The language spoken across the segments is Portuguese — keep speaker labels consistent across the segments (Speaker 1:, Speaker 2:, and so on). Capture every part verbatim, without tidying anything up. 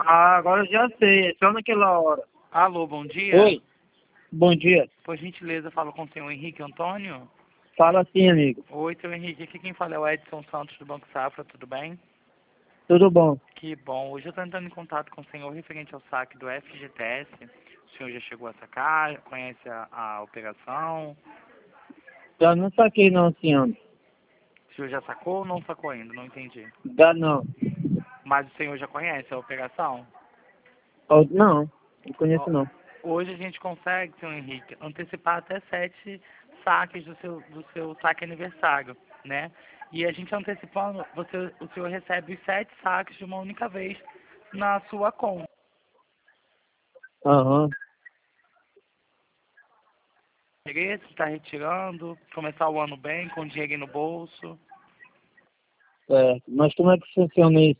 Speaker 1: Ah, agora eu já sei, é só naquela hora.
Speaker 2: Alô, bom dia.
Speaker 1: Oi, bom dia.
Speaker 2: Por gentileza, falo com o senhor Henrique Antônio.
Speaker 1: Fala assim, amigo.
Speaker 2: Oi, senhor Henrique. Aqui quem fala é o Edson Santos do Banco Safra, tudo bem?
Speaker 1: Tudo bom?
Speaker 2: Que bom. Hoje eu estou entrando em contato com o senhor referente ao saque do F G T S. O senhor já chegou a sacar? Conhece a, a operação?
Speaker 1: Já não saquei não, senhor.
Speaker 2: O senhor já sacou ou não sacou ainda? Não entendi.
Speaker 1: Dá não.
Speaker 2: Mas o senhor já conhece a operação?
Speaker 1: Oh, não, não conheço
Speaker 2: Ó,
Speaker 1: não.
Speaker 2: hoje a gente consegue, senhor Henrique, antecipar até sete saques do seu, do seu saque aniversário, né? E a gente antecipando, você, o senhor recebe os sete saques de uma única vez na sua conta.
Speaker 1: Aham.
Speaker 2: Interesse, está retirando, começar o ano bem, com dinheiro no bolso.
Speaker 1: Certo. Mas como é que funciona isso?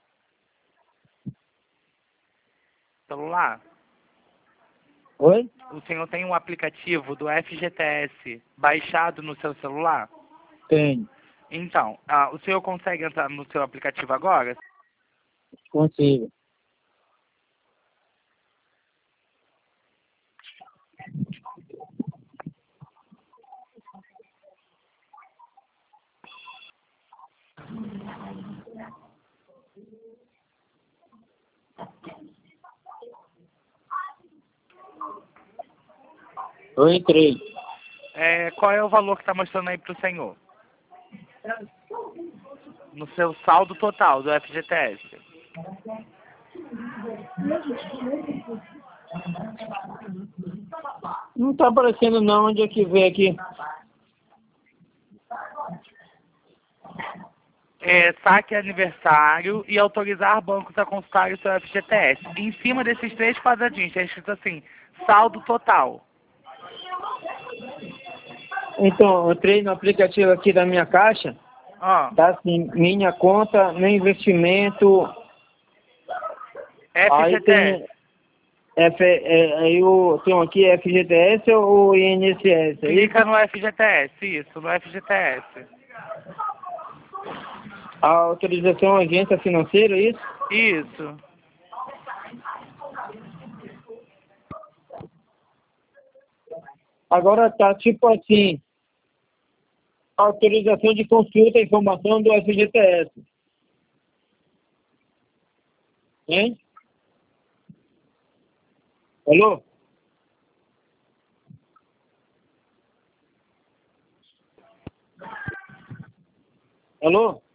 Speaker 2: Celular.
Speaker 1: Oi?
Speaker 2: O senhor tem um aplicativo do F G T S baixado no seu celular?
Speaker 1: Tenho.
Speaker 2: Então, ah, o senhor consegue entrar no seu aplicativo agora?
Speaker 1: Consigo. Eu entrei.
Speaker 2: É, qual é o valor que está mostrando aí para o senhor? No seu saldo total do F G T S.
Speaker 1: Não tá aparecendo não, onde é que vê aqui?
Speaker 2: É, saque aniversário e autorizar bancos a consultar o seu F G T S. Em cima desses três quadradinhos, está escrito assim, saldo total.
Speaker 1: Então, eu entrei no aplicativo aqui da minha caixa.
Speaker 2: Ó,
Speaker 1: Tá assim, minha conta, meu investimento. Aí
Speaker 2: F G T S.
Speaker 1: tem F, é, aí eu tenho aqui F G T S ou I N S S, é isso?
Speaker 2: Clica no F G T S, isso, no F G T S.
Speaker 1: A autorização agência financeira, é isso?
Speaker 2: Isso.
Speaker 1: Agora tá tipo assim, autorização de consulta e informação do F G T S. Hein? Alô? Alô?